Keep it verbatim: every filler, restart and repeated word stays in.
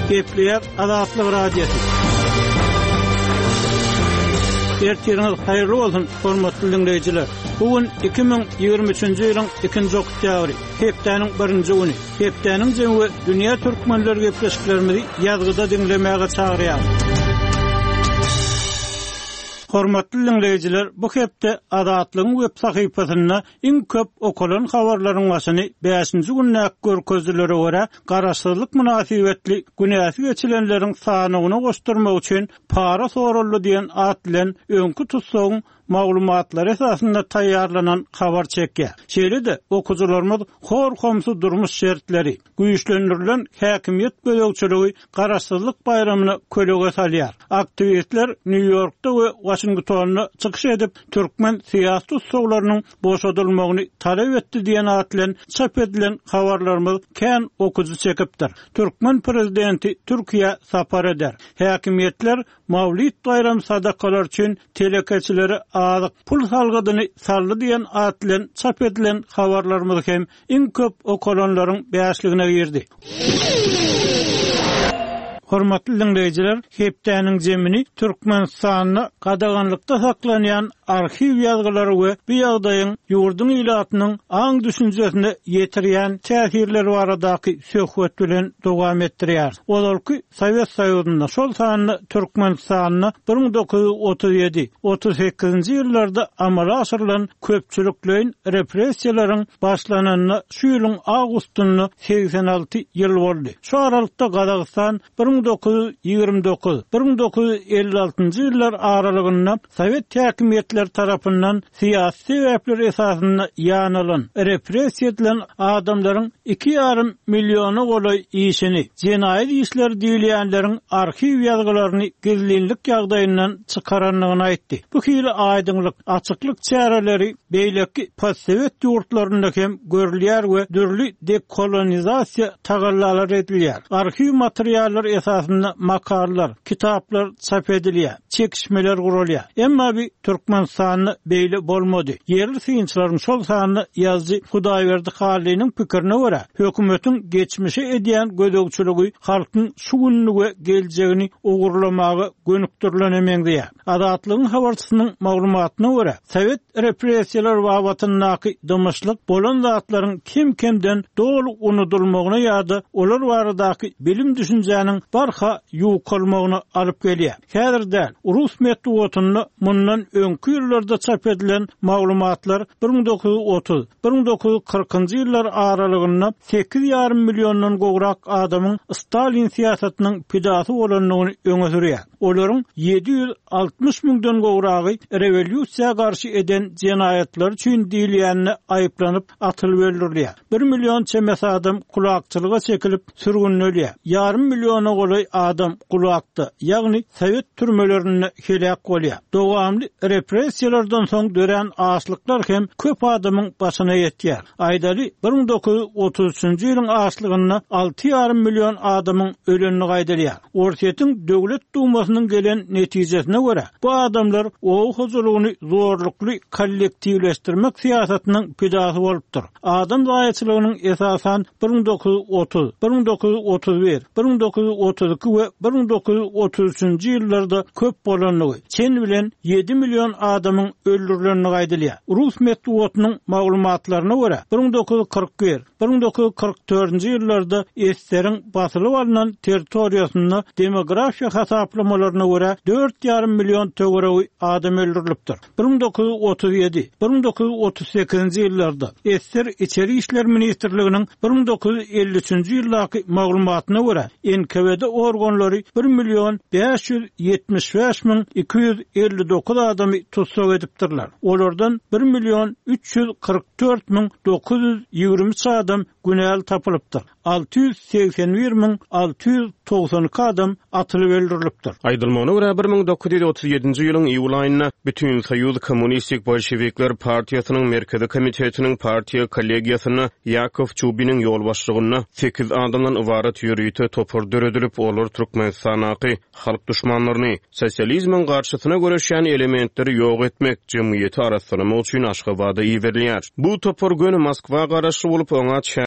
Gepleyer Azatlyk Radiosu. Ertiriniz hayırlı olsun, hormatly dinleyijiler. Bugün iki bin ýygrimi üçinji ýylyň ikinji oktýabry, hepdeniň birinji güni. Hepdeniň jemgy dünýä türkmenleri gepleşiklerimizi ýazgyda dinlemäge çagyrýar. Hormatly dinleyijiler, bu hepde Azatlygyň web sahypasyna iň köp okulan habarlaryň başyny beşinji günnäk görkezlere görä garaşsyzlyk münasibetli günäsi geçilenleriň sanygyny goşdurmak üçin para soruldy diýen at bilen öňkü tutsagyň maglumatlar esasında taýýarlanan habar çekýär. Şeýle-de okujularymyz horkomsy durmuş şertleri, güýçlendirilen häkimiýet bölekçiligi garaşsyzlyk bayramyny kölege salýar. Aktivistler New York'ta we Washington'da çykyş edip türkmen siýasy tutsaglarynyň boşadylmagyny talep etdi diýen at bilen çap edilen habarlarymyz kän okuju çekipdir. Türkmen prezidenti Türkiýe sapar eder. Häkimiýetler Mawlid bayram sadakalar üçin telekeçilere azyk pul salgydyny saldy diýen at bilen çap edilen habarlarymyz hem iň köp okulanlaryň beşligine girdi. Hormatly dinleyijiler, hepdeniň jemini Türkmenistanyny gadaganlykda saklanýan arxiw ýazgylary we bu ýagdaýyň ýurduň ilatynyň aň düşünjesine ýetirýän täsirleri baradaky söhbet bilen dowam etdirýär. Olarky Sowet Soýuzyna şol sanyny Türkmenistanyny bir ming dokuz ýüz otuz ýedi otuz sekizinji ýyllarda amala aşyrylan köpçüliklerin repressiýalaryň başlananyna şu ýylyň awgustyny seksen alty ýyl boldy. Şu aralykda Gadagstan bir ming dokuz ýüz ýygrimi dokuz bir ming dokuz ýüz elli altynjy ýyllar aralygynda Sowet häkimiýetleri tarapyndan siýasy sebäpler esasynda ýanylan, repressiýa edilen adamlaryň iki ýarym milliony golay işini, jenaýat işleri diýilýänleriň arxiw ýazgylaryny gizlinlik ýagdaýyndan çykaranlygyny aýtdy. Bu hili aýdymlyk, açyklyk çäreleri beýleki post-Sowet ýurtlarynda hem görülýär we dürli dekolonizasiýa tagallalar edilýär. Arxiw materiallar esasında makallar, kitaplar çap edilýär, çekişmeler gurulýar. Emma bir Türkmenistanyny beýle bolmady. Yerli synçylaryň şol sanyny ýazgy Hudaýberdi Hallynyň pikirine görä, hökümetiň geçmişi edýän gödөгçüligi halkyň şu günni we geljegini ogurlamagy gönükdirilen emegdiýär. Azatlygyň habarçysynyň maglumatyna görä, Sowet repressiýalar wabatyndaky dymyşlyk bolan zatlaryň kim-kimden dolu unudulmagyna ýa-da olar baradaky bilim düşünjäniň barha ýuwkalmagyna alyp gelýär. Häzirde Rus medeniýetini mundan öňkü ýyllarda çap edilen maglumatlar bir ming dokuz ýüz otuz bir ming dokuz ýüz kırkynjy ýyllar aralygynda sekiz ýarym milliondan gowrak adamyň Stalin siýasatynyň pidasy bolanyny öňe sürýär. Olaryň ýedi ýüz altmış miňden gowragy rewolýusiýa garşy eden jenaýatlar üçin diýilýänini aýyplanyp atylyp öldürilýär. bir million çemes adam kulakçylyga çekilip sürgünlenýär. Ýarym milliona golay adam kulakda, ýagny Sowet türmelerinde helak bolýar. Dowamly repressiýalardan soň dören açlyklar hem köp adamyň başyna ýetýär. Aýdaly bir ming dokuz ýüz otuz üçinji ýylyň açlygyna alty ýarym million adamyň ölenini gaýdalýar. Ortiýetiň döwlet dumasynyň gelen netijesine görä, bu adamlar o huzurlugyny zorlukly kollektiwleşdirmek siýasatynyň pidasy bolupdyr. Adam zaýatçylygynyň esasan bir ming dokuz ýüz otuz, bir ming dokuz ýüz otuz bir, bir ming dokuz ýüz otuz iki we bir ming dokuz ýüz otuz üçinji ýyllarda köp bolanlygy, çen bilen ýedi million adamyň öldürilenini gaýdalýar. Rus medeniýetiniň maglumatlaryna görä, bir ming dokuz ýüz kırk bir, bir ming dokuz ýüz kırk dördünji ýyllarda Esteriň basylyp alynan territoriýasyna demografiýa hasaplamalarına görä dört ýarym million töweregi adam öldürilipdir. bir ming dokuz ýüz otuz ýedi, bir ming dokuz ýüz otuz sekizinji ýyllarda Ester İçeri işler ministrliginiň bir ming dokuz ýüz elli üçinji ýyldaky maglumatyna görä N K W D organlary bir million beş ýüz ýetmiş beş miň iki ýüz elli dokuz adamy tutsak edipdirler. Olardan bir million üç ýüz kırk dört miň dokuz ýüz ýygrimi üç adam günäl tapylypdyr. alty ýüz seksen bir miň alty ýüz togsan iki adam atylyp öldürilipdir. Aýdylmagyna görä bir ming dokuz ýüz otuz ýedinji ýylyň iýul aýynda bütün Soýuz Kommunistik Bolşewikler Partiýasynyň Merkezi Komitetiniň partiýa kollegiýasyna Yakov Çubinin ýol başlygyna sekiz adamdan ibaret ýürüýte topar döredilip olar Türkmenistanaky halk düşmanlaryny sosializmiň garşysyna görüşýän elementleri ýok etmek jemgyýeti araşdyrmak üçin Aşgabatda ýerilýär. Bu topar göni Moskwa garaşly bolup oňa